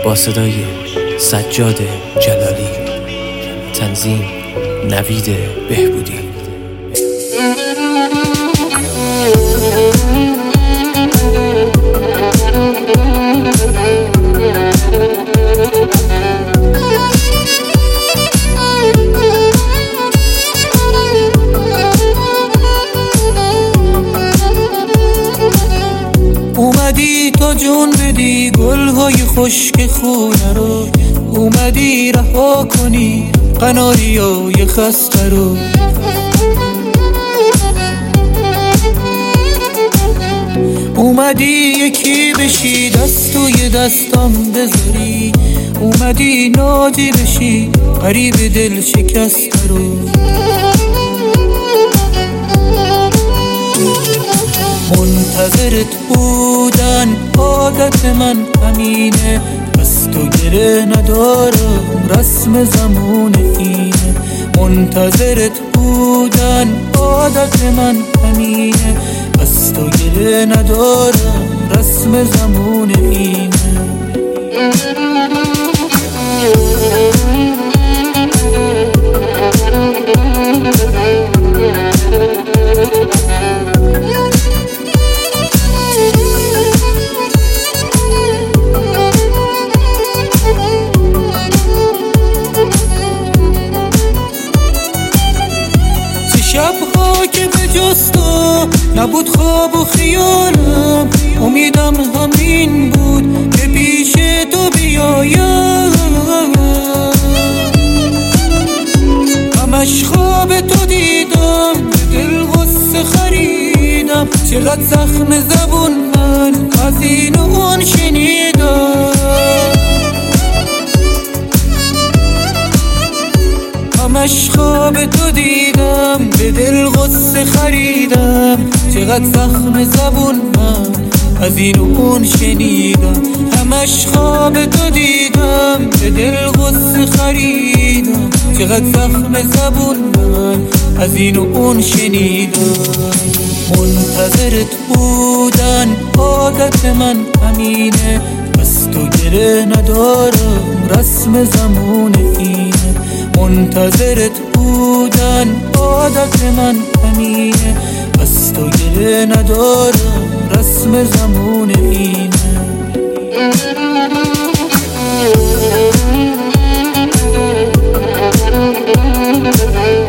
با صدای سجاد جلالی، تنظیم نوید بهبودی. اومدی تا جون بدی گلهای خشک خونه رو، اومدی رها کنی قناریای خسته رو. اومدی یکی بشی دست توی دستام بذاری، اومدی نادی بشی غریب دل شکسته رو. منتظرت بودن عادت من همینه، بس تو گره ندارم رسم زمان اینه. منتظرت بودن عادت من همینه، بس تو گره ندارم رسم زمان اینه. شبها که به جز تو نبود خواب و خیالم، امیدم همین بود که پیش تو بیایم. همش خواب تو دیدم، دل غصه خریدم، چقدر زخم زبون من از این و اون شنیدم. همش خواب تو دیدم، به دل غصه خریدم، چقدر زخم زبون من از این و اون شنیدم. همش خواب تو دیدم، به دل غصه خریدم، چقدر زخم زبون من از این و اون شنیدم. منتظرت بودن عادت من همینه، بس تو گره ندارم رسم زمان اینه. منتظرت بودن عادت من همینه، بس تو گره ندارم رسم زمان اینه.